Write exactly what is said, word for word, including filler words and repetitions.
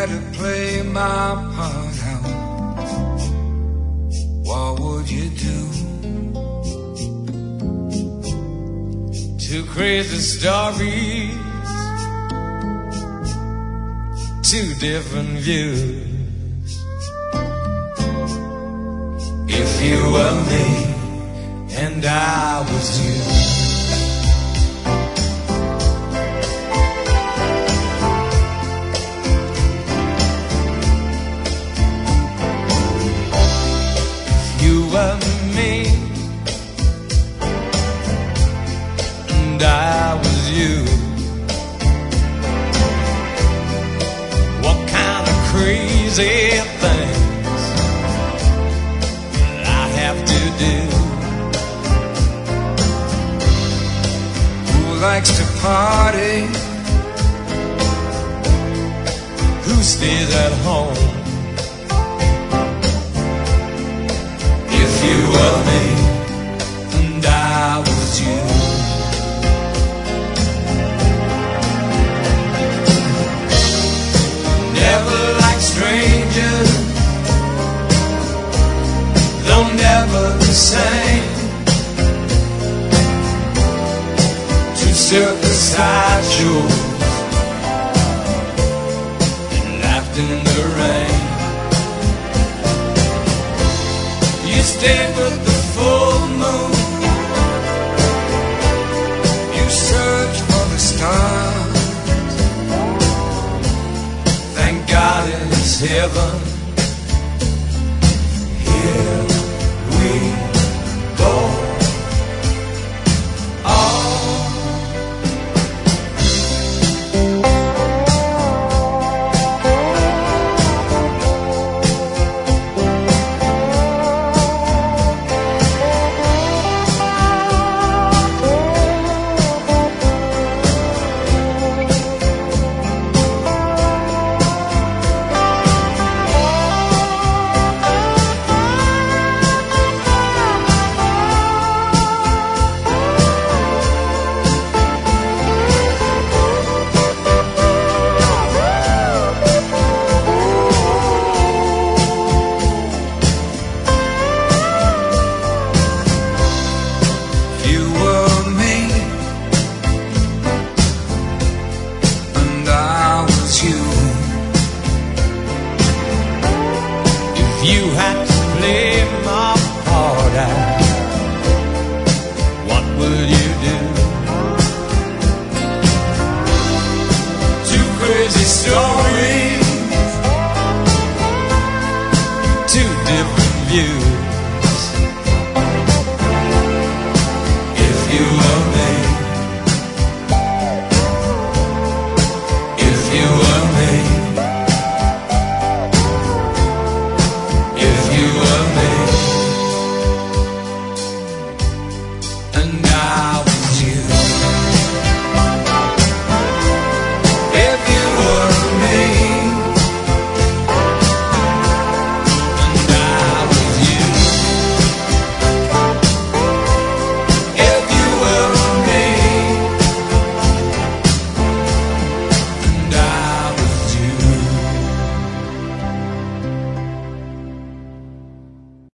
to play my part out, what would you do? Two crazy stories, two different views. If you were me and I was you, were me and I was you, what kind of crazy things will I have to do? Who likes to party? Who stays at home? If you were me and I was you, never like strangers, though never the same. Two circus sideshows and laughed in the rain. You stayed with the full moon, you searched for the stars. Thank God it's heaven